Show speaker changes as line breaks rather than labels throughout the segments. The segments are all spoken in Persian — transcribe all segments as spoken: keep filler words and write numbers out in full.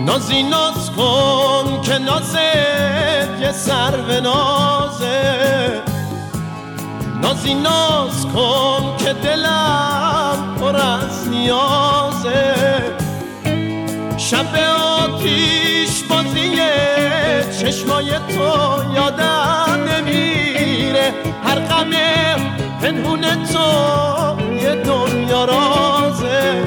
نازی ناز کن که نازت یه سرو نازه، نازی ناز کن که دلم پر از نیازه. شب آتیش بازی چشمای تو یادم نمیره، هر غم پنهون تو یه دنیا رازه.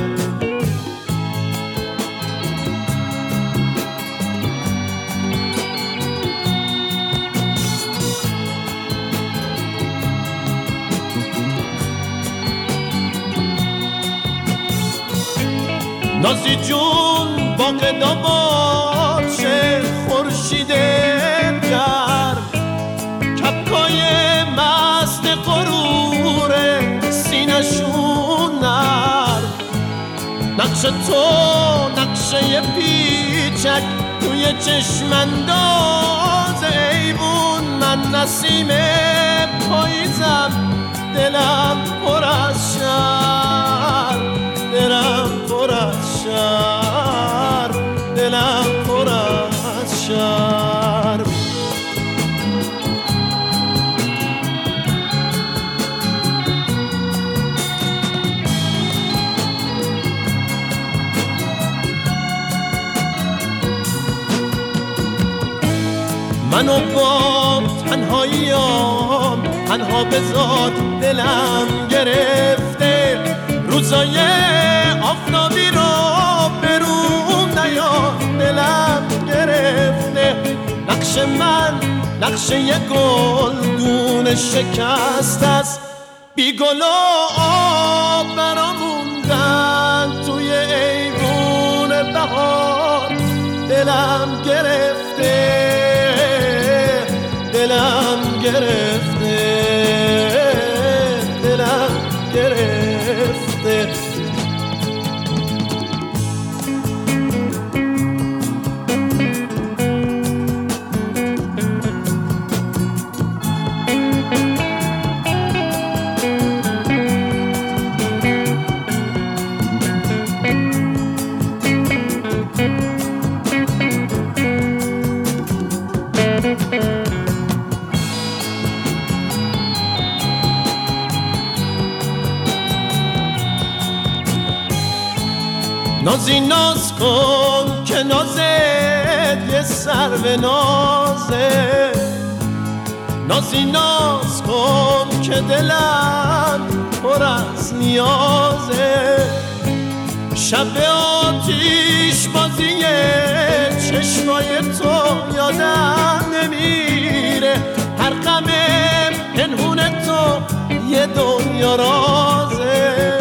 نازی جون باغ داماد شه خورشید گرم، کپکای مست غرور سینشون نرم. نقش تو نقشه پیچک توی چشم انداز ایوون، من نسیم پاییزم دلم پر از شرم، دلم پر از شرم، دلم پر از شرم. منو با تنهاییام تنها بذار، دلم گرفته روزای آفتابی رو برون نیار، دلم گرفته. نقش من نقشه یه گلدون شکست است، بی گل و آب برام موندن توی ایوون بهار. دلم گرفته دلم گرفته دلم گرفته. نازی ناز کن که نازت یه سرو نازه، نازی ناز کن که دلم پر از نیازه. شب آتیش بازی چشمای تو یادم نمیره، هر غم پنهون تو یه دنیا رازه.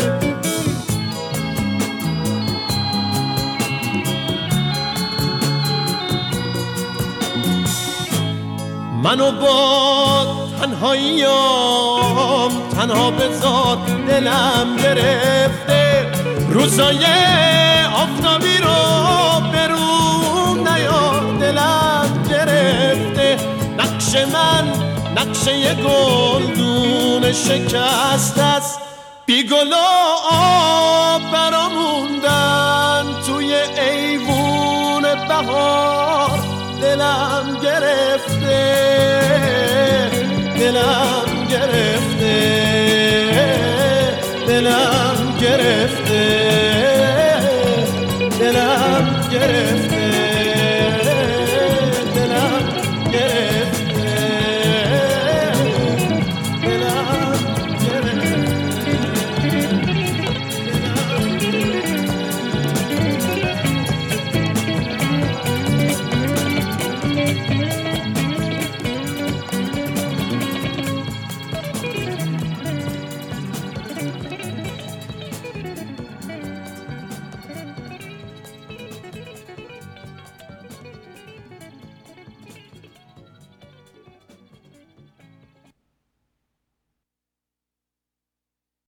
منو با تنهاییام تنها بذار، دلم گرفته روزای آفتابی رو برون نیار، دلم گرفته. نقش من نقشه یه گلدون شکست است، بی گل و آب برام موندن توی ایوون بهار. دلم گرفته دلم